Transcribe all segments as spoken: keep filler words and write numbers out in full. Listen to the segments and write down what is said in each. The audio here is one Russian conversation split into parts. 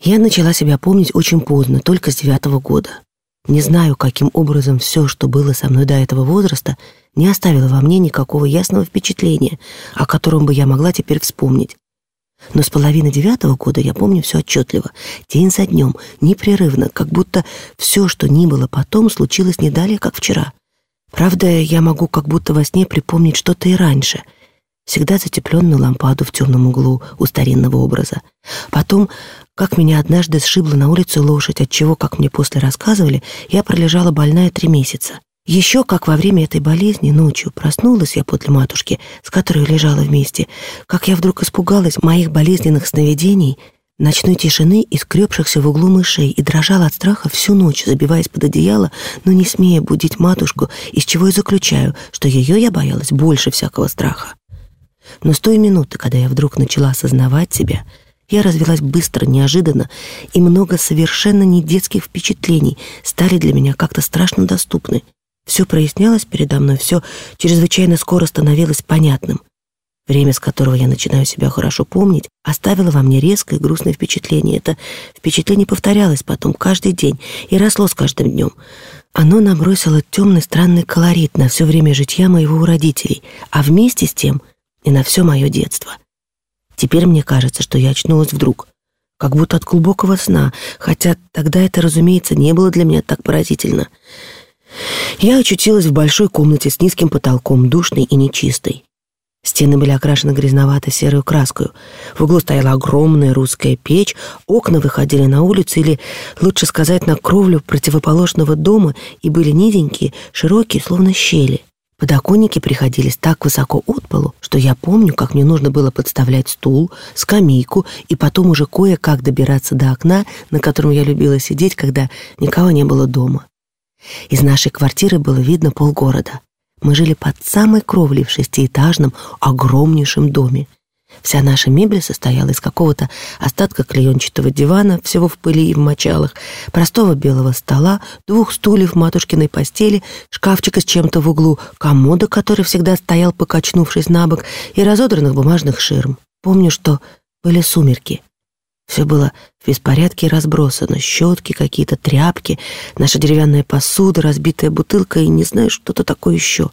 Я начала себя помнить очень поздно, только с девятого года. Не знаю, каким образом все, что было со мной до этого возраста, не оставило во мне никакого ясного впечатления, о котором бы я могла теперь вспомнить. Но с половины девятого года я помню все отчетливо, день за днем, непрерывно, как будто все, что ни было потом, случилось не далее, как вчера. Правда, я могу как будто во сне припомнить что-то и раньше, всегда затепленную лампаду в темном углу у старинного образа. Потом, как меня однажды сшибла на улице лошадь, отчего, как мне после рассказывали, я пролежала больная три месяца. Еще, как во время этой болезни, ночью проснулась я подле матушки, с которой лежала вместе, как я вдруг испугалась моих болезненных сновидений, ночной тишины и скребшихся в углу мышей, и дрожала от страха всю ночь, забиваясь под одеяло, но не смея будить матушку, из чего и заключаю, что ее я боялась больше всякого страха. Но с той минуты, когда я вдруг начала осознавать себя, я развилась быстро, неожиданно, и много совершенно не детских впечатлений стали для меня как-то страшно доступны. Все прояснялось передо мной, все чрезвычайно скоро становилось понятным. Время, с которого я начинаю себя хорошо помнить, оставило во мне резкое и грустное впечатление. Это впечатление повторялось потом каждый день и росло с каждым днем. Оно набросило темный странный колорит на все время житья моего у родителей, а вместе с тем и на все мое детство. Теперь мне кажется, что я очнулась вдруг, как будто от глубокого сна, хотя тогда это, разумеется, не было для меня так поразительно. Я очутилась в большой комнате с низким потолком, душной и нечистой. Стены были окрашены грязновато-серой краской. В углу стояла огромная русская печь, окна выходили на улицу, или, лучше сказать, на кровлю противоположного дома, и были низенькие, широкие, словно щели. Подоконники приходились так высоко от полу, что я помню, как мне нужно было подставлять стул, скамейку и потом уже кое-как добираться до окна, на котором я любила сидеть, когда никого не было дома. Из нашей квартиры было видно полгорода. Мы жили под самой кровлей в шестиэтажном, огромнейшем доме. Вся наша мебель состояла из какого-то остатка клеенчатого дивана, всего в пыли и в мочалах, простого белого стола, двух стульев, матушкиной постели, шкафчика с чем-то в углу, комода, который всегда стоял, покачнувшись на бок, и разодранных бумажных ширм. Помню, что были сумерки. Все было в беспорядке и разбросано. Щетки, какие-то тряпки, наша деревянная посуда, разбитая бутылка и не знаю, что-то такое еще.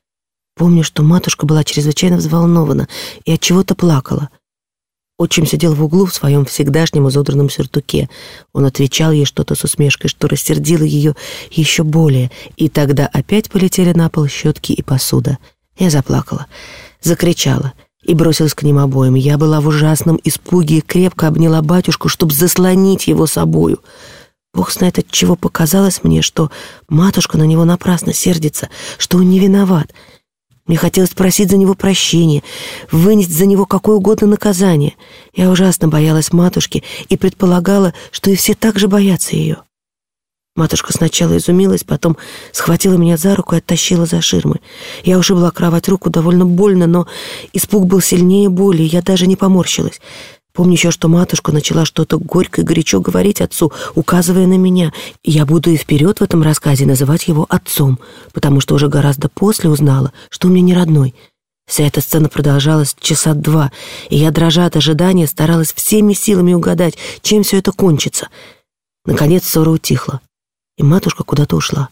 Помню, что матушка была чрезвычайно взволнована и от чего-то плакала. Отчим сидел в углу в своем всегдашнем изодранном сюртуке. Он отвечал ей что-то с усмешкой, что рассердило ее еще более, и тогда опять полетели на пол щетки и посуда. Я заплакала, закричала и бросилась к ним обоим. Я была в ужасном испуге и крепко обняла батюшку, чтобы заслонить его собою. Бог знает, от чего показалось мне, что матушка на него напрасно сердится, что он не виноват. Мне хотелось просить за него прощения, вынести за него какое угодно наказание. Я ужасно боялась матушки и предполагала, что и все так же боятся ее. Матушка сначала изумилась, потом схватила меня за руку и оттащила за ширмы. Я ушибла о кровать руку довольно больно, но испуг был сильнее боли, и я даже не поморщилась. Помню еще, что матушка начала что-то горько и горячо говорить отцу, указывая на меня. Я буду и вперед в этом рассказе называть его отцом, потому что уже гораздо после узнала, что он мне не родной. Вся эта сцена продолжалась часа два, и я, дрожа от ожидания, старалась всеми силами угадать, чем все это кончится. Наконец ссора утихла, и матушка куда-то ушла.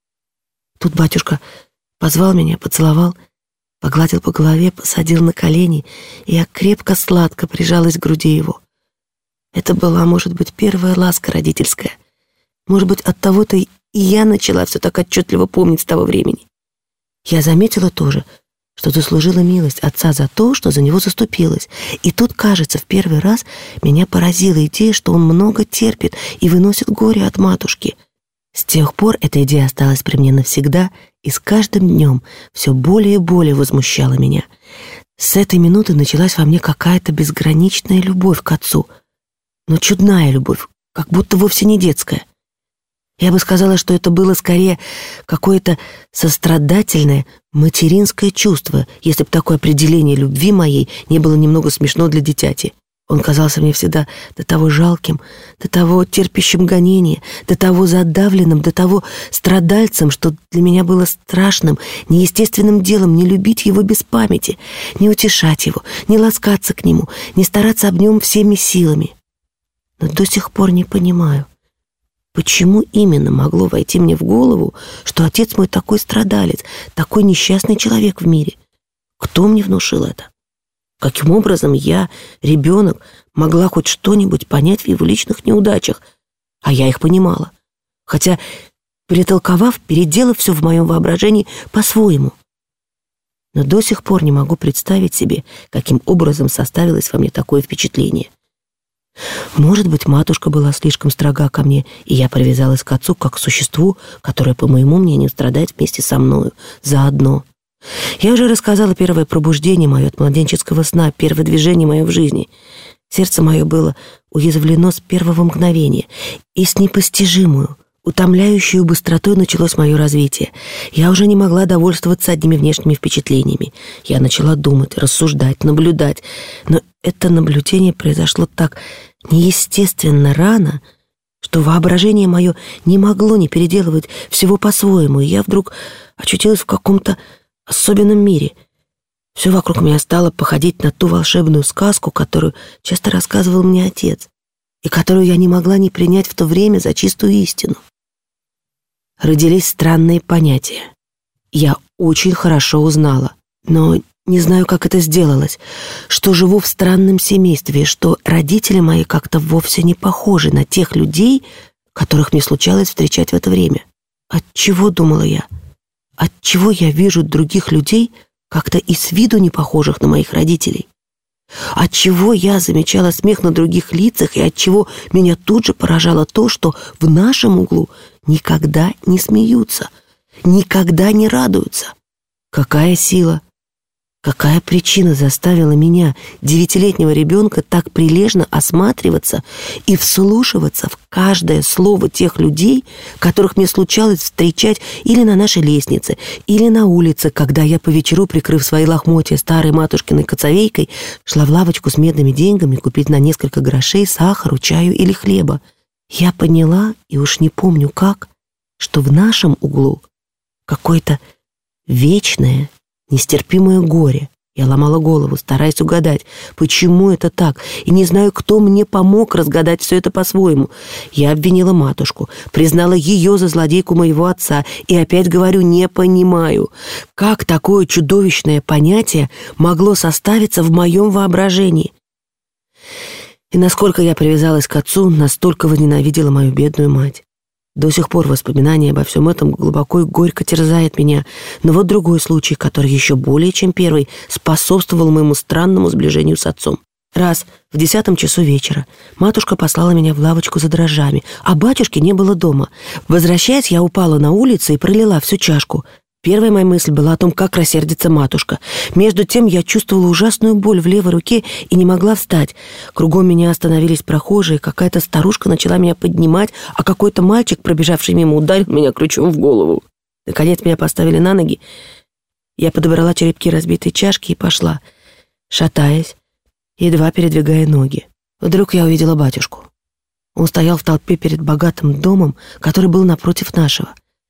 Тут батюшка позвал меня, поцеловал, погладил по голове, посадил на колени, и я крепко-сладко прижалась к груди его. Это была, может быть, первая ласка родительская. Может быть, от того-то и я начала все так отчетливо помнить с того времени. Я заметила тоже, что заслужила милость отца за то, что за него заступилась. И тут, кажется, в первый раз меня поразила идея, что он много терпит и выносит горе от матушки. С тех пор эта идея осталась при мне навсегда, и с каждым днем все более и более возмущала меня. С этой минуты началась во мне какая-то безграничная любовь к отцу, но чудная любовь, как будто вовсе не детская. Я бы сказала, что это было скорее какое-то сострадательное материнское чувство, если бы такое определение любви моей не было немного смешно для дитяти. Он казался мне всегда до того жалким, до того терпящим гонения, до того задавленным, до того страдальцем, что для меня было страшным, неестественным делом не любить его без памяти, не утешать его, не ласкаться к нему, не стараться об нем всеми силами. Но до сих пор не понимаю, почему именно могло войти мне в голову, что отец мой такой страдалец, такой несчастный человек в мире. Кто мне внушил это? Каким образом я, ребенок, могла хоть что-нибудь понять в его личных неудачах? А я их понимала. Хотя, перетолковав, переделав все в моем воображении по-своему. Но до сих пор не могу представить себе, каким образом составилось во мне такое впечатление. Может быть, матушка была слишком строга ко мне, и я привязалась к отцу как к существу, которое, по моему мнению, страдает вместе со мною, заодно. Я уже рассказала первое пробуждение мое от младенческого сна, первое движение мое в жизни. Сердце мое было уязвлено с первого мгновения, и с непостижимую, утомляющей быстротой началось мое развитие. Я уже не могла довольствоваться одними внешними впечатлениями. Я начала думать, рассуждать, наблюдать. Но это наблюдение произошло так неестественно рано, что воображение мое не могло не переделывать всего по-своему, и я вдруг очутилась в каком-то особенном мире. Все вокруг меня стало походить на ту волшебную сказку, которую часто рассказывал мне отец, и которую я не могла не принять в то время за чистую истину. Родились странные понятия. Я очень хорошо узнала, но не знаю, как это сделалось, что живу в странном семействе, что родители мои как-то вовсе не похожи на тех людей, которых мне случалось встречать в это время. Отчего, думала я, отчего я вижу других людей, как-то и с виду не похожих на моих родителей? Отчего я замечала смех на других лицах, и отчего меня тут же поражало то, что в нашем углу никогда не смеются, никогда не радуются? Какая сила, какая причина заставила меня, девятилетнего ребенка, так прилежно осматриваться и вслушиваться в каждое слово тех людей, которых мне случалось встречать или на нашей лестнице, или на улице, когда я по вечеру, прикрыв свои лохмотья старой матушкиной коцовейкой, шла в лавочку с медными деньгами купить на несколько грошей сахару, чаю или хлеба. Я поняла, и уж не помню как, что в нашем углу какое-то вечное, нестерпимое горе. Я ломала голову, стараясь угадать, почему это так, и не знаю, кто мне помог разгадать все это по-своему. Я обвинила матушку, признала ее за злодейку моего отца, и опять говорю, не понимаю, как такое чудовищное понятие могло составиться в моем воображении. И насколько я привязалась к отцу, настолько возненавидела мою бедную мать. До сих пор воспоминание обо всем этом глубоко и горько терзает меня. Но вот другой случай, который еще более чем первый способствовал моему странному сближению с отцом. Раз в десятом часу вечера матушка послала меня в лавочку за дрожжами, а батюшки не было дома. Возвращаясь, я упала на улицу и пролила всю чашку. Первая моя мысль была о том, как рассердится матушка. Между тем я чувствовала ужасную боль в левой руке и не могла встать. Кругом меня остановились прохожие, какая-то старушка начала меня поднимать, а какой-то мальчик, пробежавший мимо, ударил меня ключом в голову. Наконец меня поставили на ноги. Я подобрала черепки разбитой чашки и пошла, шатаясь, едва передвигая ноги. Вдруг я увидела батюшку. Он стоял в толпе перед богатым домом, который был напротив нашего.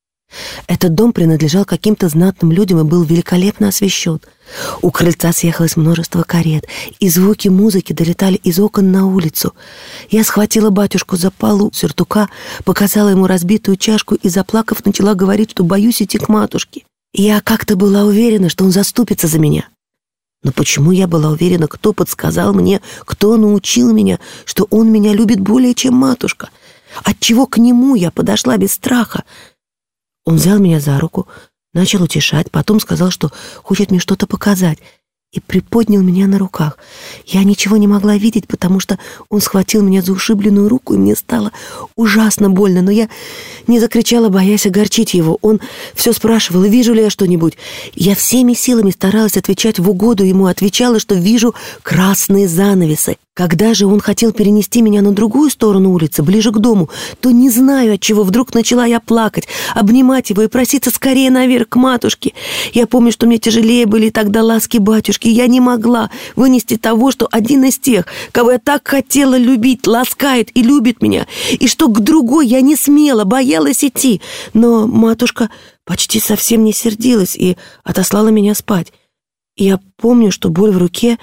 Этот дом принадлежал каким-то знатным людям и был великолепно освещен. У крыльца съехалось множество карет, и звуки музыки долетали из окон на улицу. Я схватила батюшку за полу сюртука, показала ему разбитую чашку и, заплакав, начала говорить, что боюсь идти к матушке. Я как-то была уверена, что он заступится за меня. Но почему я была уверена, кто подсказал мне, кто научил меня, что он меня любит более, чем матушка? Отчего к нему я подошла без страха? Он взял меня за руку, начал утешать, потом сказал, что хочет мне что-то показать, и приподнял меня на руках. Я ничего не могла видеть, потому что он схватил меня за ушибленную руку, и мне стало ужасно больно, но я не закричала, боясь огорчить его. Он все спрашивал, вижу ли я что-нибудь. Я всеми силами старалась отвечать в угоду ему, отвечала, что вижу красные занавесы. Когда же он хотел перенести меня на другую сторону улицы, ближе к дому, то не знаю, отчего вдруг начала я плакать, обнимать его и проситься скорее наверх к матушке. Я помню, что мне тяжелее были тогда ласки батюшки. Я не могла вынести того, что один из тех, кого я так хотела любить, ласкает и любит меня, и что к другой я не смела, боялась идти. Но матушка почти совсем не сердилась и отослала меня спать. И я помню, что боль в руке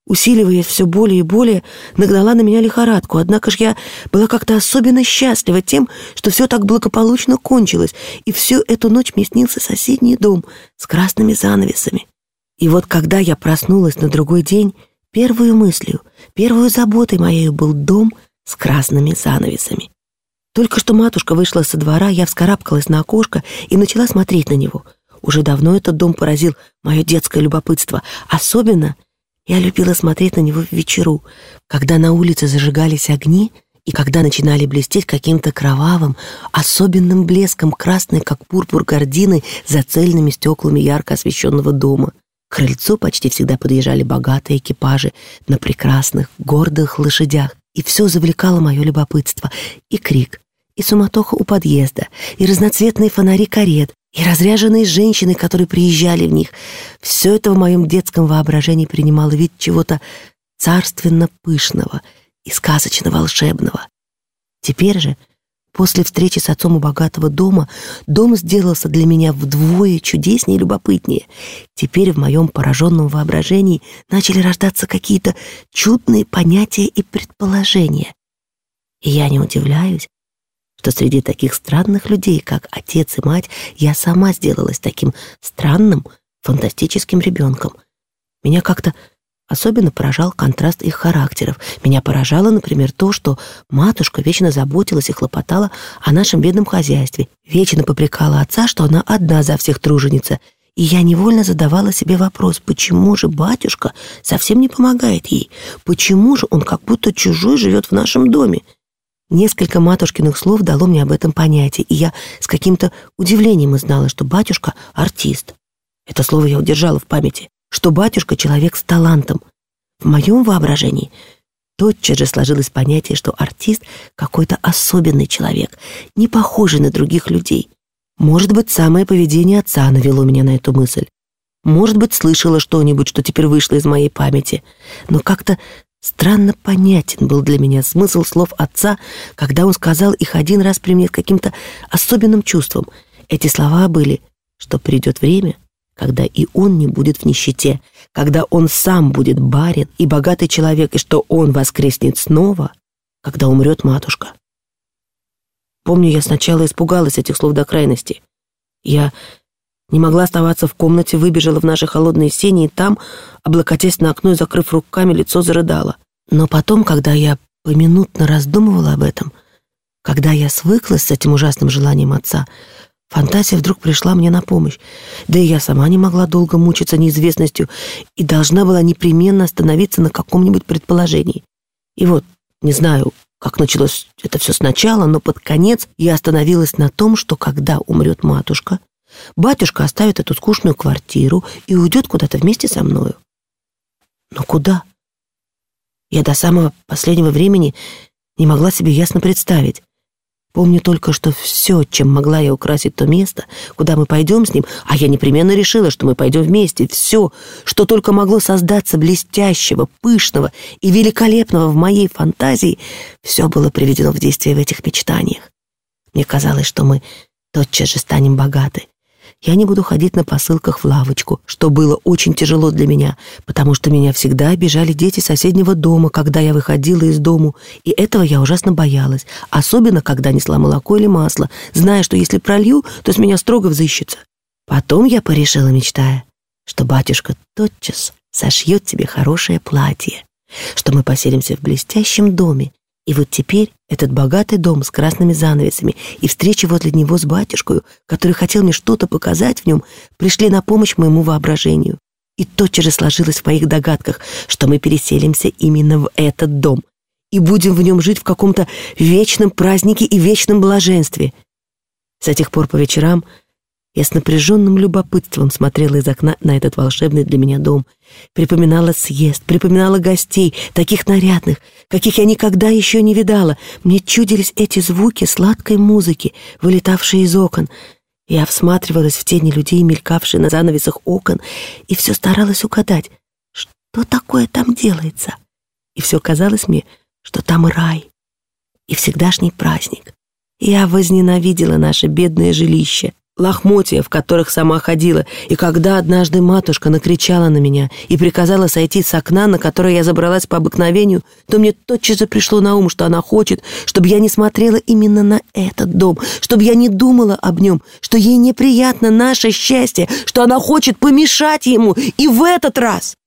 усиливаясь все более и более, нагнала на меня лихорадку. Однако ж я была как-то особенно счастлива тем, что все так благополучно кончилось, и всю эту ночь мне снился соседний дом с красными занавесами. И вот когда я проснулась на другой день, первую мыслью, первую заботой моей был дом с красными занавесами. Только что матушка вышла со двора, я вскарабкалась на окошко и начала смотреть на него. Уже давно этот дом поразил мое детское любопытство. Особенно я любила смотреть на него в вечеру, когда на улице зажигались огни и когда начинали блестеть каким-то кровавым, особенным блеском красной, как пурпур, гардины за цельными стеклами ярко освещенного дома. К крыльцу почти всегда подъезжали богатые экипажи на прекрасных, гордых лошадях, и все завлекало мое любопытство. И крик, и суматоха у подъезда, и разноцветные фонари карет, и разряженные женщины, которые приезжали в них. Все это в моем детском воображении принимало вид чего-то царственно пышного и сказочно волшебного. Теперь же, после встречи с отцом у богатого дома, дом сделался для меня вдвое чудеснее и любопытнее. Теперь в моем пораженном воображении начали рождаться какие-то чудные понятия и предположения. И я не удивляюсь, что среди таких странных людей, как отец и мать, я сама сделалась таким странным, фантастическим ребенком. Меня как-то особенно поражал контраст их характеров. Меня поражало, например, то, что матушка вечно заботилась и хлопотала о нашем бедном хозяйстве, вечно попрекала отца, что она одна за всех труженица. И я невольно задавала себе вопрос, почему же батюшка совсем не помогает ей? Почему же он как будто чужой живет в нашем доме? Несколько матушкиных слов дало мне об этом понятие, и я с каким-то удивлением узнала, что батюшка — артист. Это слово я удержала в памяти, что батюшка — человек с талантом. В моем воображении тотчас же сложилось понятие, что артист — какой-то особенный человек, не похожий на других людей. Может быть, самое поведение отца навело меня на эту мысль. Может быть, слышала что-нибудь, что теперь вышло из моей памяти. Но как-то странно понятен был для меня смысл слов отца, когда он сказал их один раз при мне с каким-то особенным чувством. Эти слова были, что придет время, когда и он не будет в нищете, когда он сам будет барин и богатый человек, и что он воскреснет снова, когда умрет матушка. Помню, я сначала испугалась этих слов до крайности. Я не могла оставаться в комнате, выбежала в наши холодные сени и там, облокотясь на окно и закрыв руками, лицо зарыдала. Но потом, когда я поминутно раздумывала об этом, когда я свыклась с этим ужасным желанием отца, фантазия вдруг пришла мне на помощь. Да и я сама не могла долго мучиться неизвестностью и должна была непременно остановиться на каком-нибудь предположении. И вот, не знаю, как началось это все сначала, но под конец я остановилась на том, что когда умрет матушка, батюшка оставит эту скучную квартиру и уйдет куда-то вместе со мною. Но куда? Я до самого последнего времени не могла себе ясно представить. Помню только, что все, чем могла я украсить то место, куда мы пойдем с ним, а я непременно решила, что мы пойдем вместе, все, что только могло создаться блестящего, пышного и великолепного в моей фантазии, все было приведено в действие в этих мечтаниях. Мне казалось, что мы тотчас же станем богаты. Я не буду ходить на посылках в лавочку, что было очень тяжело для меня, потому что меня всегда обижали дети соседнего дома, когда я выходила из дому, и этого я ужасно боялась, особенно когда несла молоко или масло, зная, что если пролью, то с меня строго взыщется. Потом я порешила, мечтая, что батюшка тотчас сошьет тебе хорошее платье, что мы поселимся в блестящем доме. И вот теперь этот богатый дом с красными занавесами и встречи возле него с батюшкой, который хотел мне что-то показать в нем, пришли на помощь моему воображению. И тотчас же сложилось в моих догадках, что мы переселимся именно в этот дом и будем в нем жить в каком-то вечном празднике и вечном блаженстве. С этих пор по вечерам я с напряженным любопытством смотрела из окна на этот волшебный для меня дом, припоминала съезд, припоминала гостей, таких нарядных, каких я никогда еще не видала. Мне чудились эти звуки сладкой музыки, вылетавшие из окон. Я всматривалась в тени людей, мелькавшие на занавесах окон, и все старалась угадать, что такое там делается. И все казалось мне, что там рай и всегдашний праздник. Я возненавидела наше бедное жилище. лохмотья, в которых сама ходила, и когда однажды матушка накричала на меня и приказала сойти с окна, на которое я забралась по обыкновению, то мне тотчас же пришло на ум, что она хочет, чтобы я не смотрела именно на этот дом, чтобы я не думала об нем, что ей неприятно наше счастье, что она хочет помешать ему, и в этот раз